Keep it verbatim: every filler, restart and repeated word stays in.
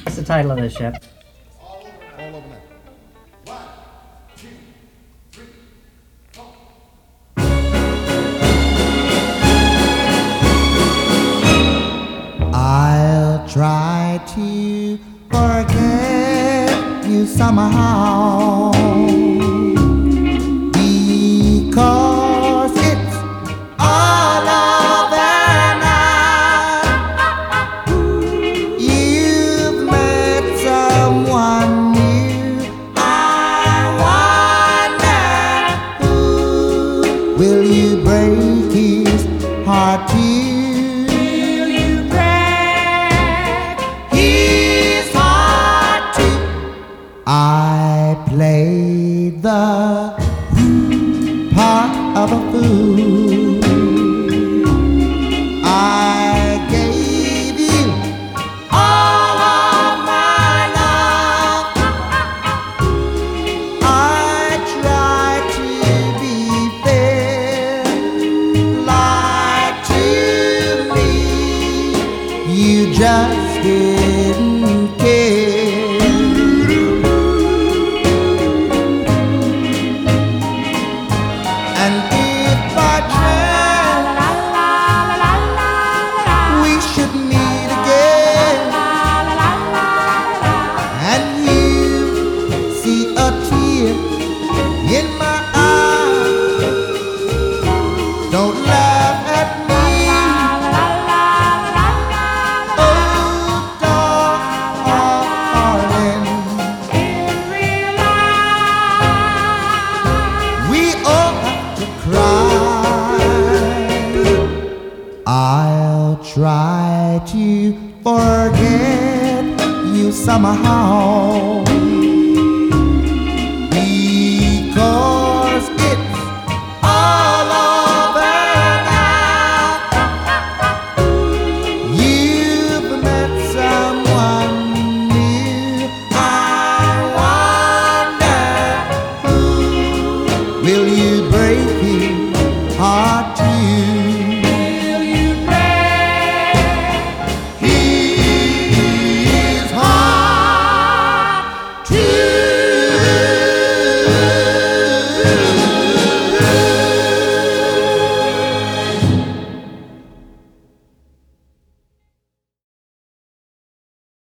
That's the title of this ship. All over now. One, two, three, four. I'll try to forget you somehow, because it's all over now. You've met someone new. I wonder who. Will you break his heart too? I played the part of a fool. I gave you all of my love. I tried to be fair, lied to me. You just didn't care. And if by chance we should meet again, and you see a tear in my eye, don't laugh at me. Oh, darling, we all to cry. I'll try to forget you somehow, because it's all over now. You've met someone new. I wonder who. Will you break his heart too?